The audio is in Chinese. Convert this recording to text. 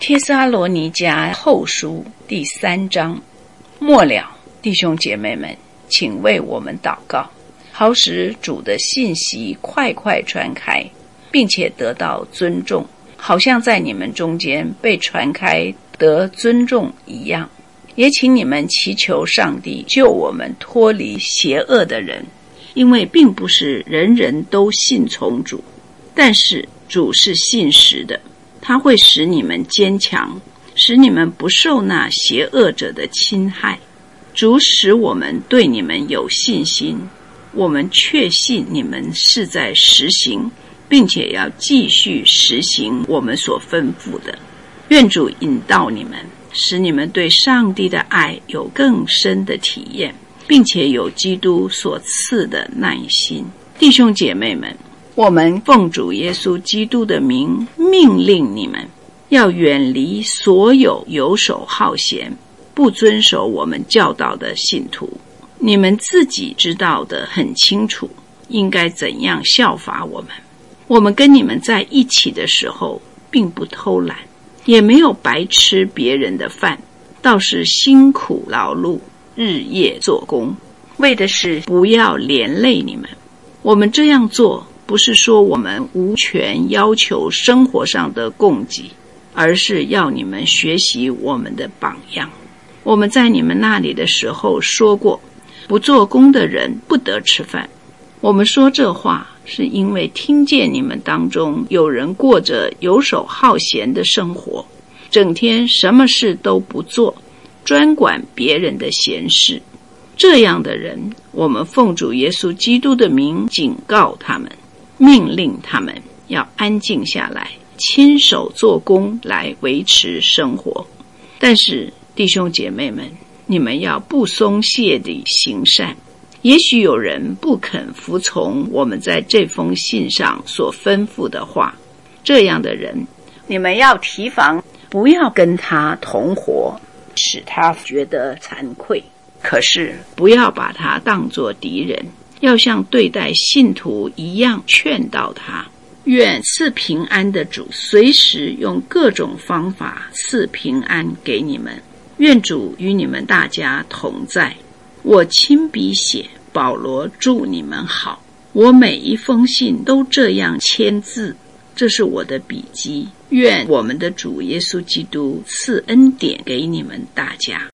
帖撒罗尼迦后书第3章。末了，弟兄姐妹们，请为我们祷告，好使主的信息快快传开，并且得到尊重，好像在你们中间被传开得尊重一样。也请你们祈求上帝救我们脱离邪恶的人，因为并不是人人都信从主，但是主是信实的，他会使你们坚强，使你们不受那邪恶者的侵害。主使我们对你们有信心，我们确信你们是在实行，并且要继续实行我们所吩咐的。愿主引导你们，使你们对上帝的爱有更深的体验，并且有基督所赐的耐心。弟兄姐妹们，我们奉主耶稣基督的名命令你们，要远离所有游手好闲、不遵守我们教导的信徒。你们自己知道得很清楚，应该怎样效法我们。我们跟你们在一起的时候，并不偷懒，也没有白吃别人的饭，倒是辛苦劳碌，日夜做工，为的是不要连累你们。我们这样做，不是说我们无权要求生活上的供给，而是要你们学习我们的榜样。我们在你们那里的时候说过，不做工的人不得吃饭。我们说这话，是因为听见你们当中有人过着游手好闲的生活，整天什么事都不做，专管别人的闲事。这样的人，我们奉主耶稣基督的名警告他们，命令他们要安静下来，亲手做工来维持生活。但是弟兄姐妹们，你们要不松懈地行善。也许有人不肯服从我们在这封信上所吩咐的话，这样的人，你们要提防，不要跟他同伙，使他觉得惭愧。可是不要把他当作敌人，要像对待信徒一样劝导他。愿赐平安的主随时用各种方法赐平安给你们。愿主与你们大家同在。我亲笔写，保罗祝你们好。我每一封信都这样签字，这是我的笔记。愿我们的主耶稣基督赐恩典给你们大家。